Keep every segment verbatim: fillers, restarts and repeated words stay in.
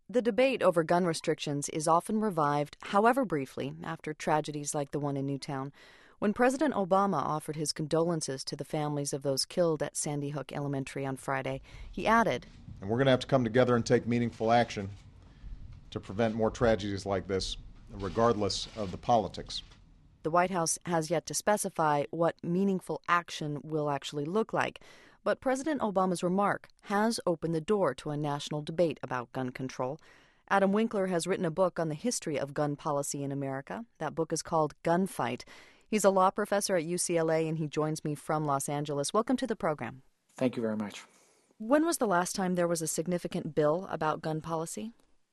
The debate over gun restrictions is often revived, however briefly, after tragedies like the one in Newtown. When President Obama offered his condolences to the families of those killed at Sandy Hook Elementary on Friday, he added, And we're going to have to come together and take meaningful action to prevent more tragedies like this, regardless of the politics. The White House has yet to specify what meaningful action will actually look like, but President Obama's remark has opened the door to a national debate about gun control. Adam Winkler has written a book on the history of gun policy in America. That book is called Gunfight. He's a law professor at U C L A, and he joins me from Los Angeles. Welcome to the program. Thank you very much. When was the last time there was a significant bill about gun policy?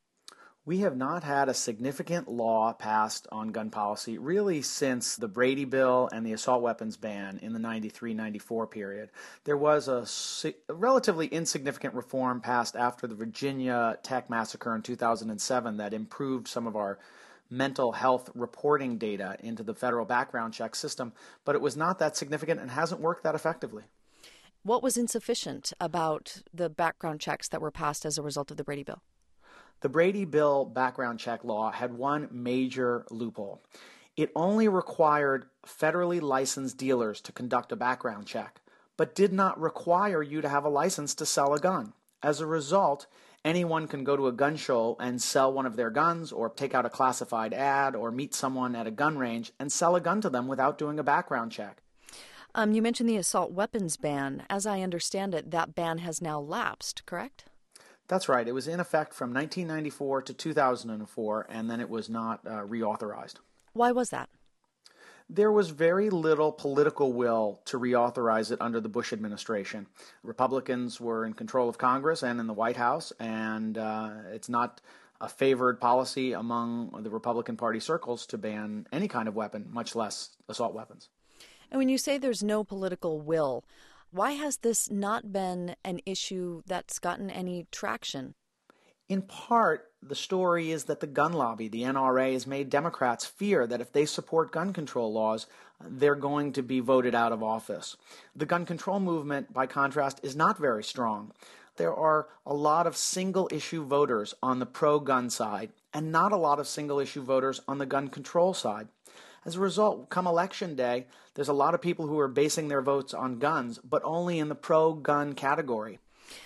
We have not had a significant law passed on gun policy really since the Brady Bill and the assault weapons ban in the ninety-three ninety-four period. There was a, a relatively insignificant reform passed after the Virginia Tech massacre in two thousand seven that improved some of our mental health reporting data into the federal background check system, but it was not that significant and hasn't worked that effectively. What was insufficient about the background checks that were passed as a result of the Brady Bill? The Brady Bill background check law had one major loophole. It only required federally licensed dealers to conduct a background check, but did not require you to have a license to sell a gun. As a result, anyone can go to a gun show and sell one of their guns, or take out a classified ad, or meet someone at a gun range and sell a gun to them without doing a background check. Um, you mentioned the assault weapons ban. As I understand it, that ban has now lapsed, correct? That's right. It was in effect from nineteen ninety-four to two thousand four, and then it was not uh, reauthorized. Why was that? There was very little political will to reauthorize it under the Bush administration. Republicans were in control of Congress and in the White House, and uh, it's not a favored policy among the Republican Party circles to ban any kind of weapon, much less assault weapons. And when you say there's no political will, why has this not been an issue that's gotten any traction? In part, the story is that the gun lobby, the N R A, has made Democrats fear that if they support gun control laws, they're going to be voted out of office. The gun control movement, by contrast, is not very strong. There are a lot of single-issue voters on the pro-gun side and not a lot of single-issue voters on the gun control side. As a result, come election day, there's a lot of people who are basing their votes on guns, but only in the pro-gun category.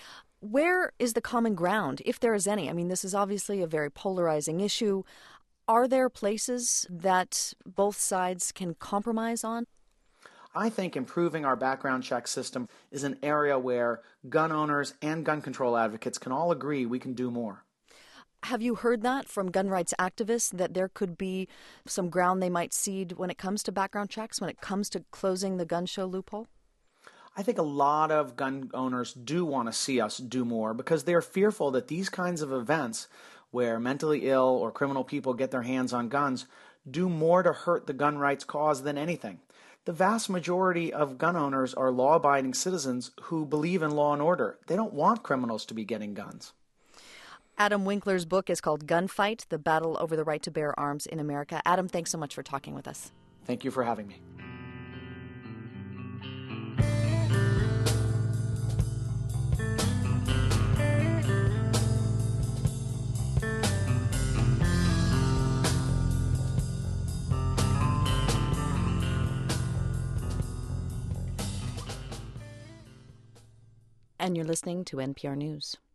Where is the common ground, if there is any? I mean, this is obviously a very polarizing issue. Are there places that both sides can compromise on? I think improving our background check system is an area where gun owners and gun control advocates can all agree we can do more. Have you heard that from gun rights activists, that there could be some ground they might cede when it comes to background checks, when it comes to closing the gun show loophole? I think a lot of gun owners do want to see us do more because they're fearful that these kinds of events where mentally ill or criminal people get their hands on guns do more to hurt the gun rights cause than anything. The vast majority of gun owners are law-abiding citizens who believe in law and order. They don't want criminals to be getting guns. Adam Winkler's book is called Gunfight, The Battle Over the Right to Bear Arms in America. Adam, thanks so much for talking with us. Thank you for having me. And you're listening to N P R News.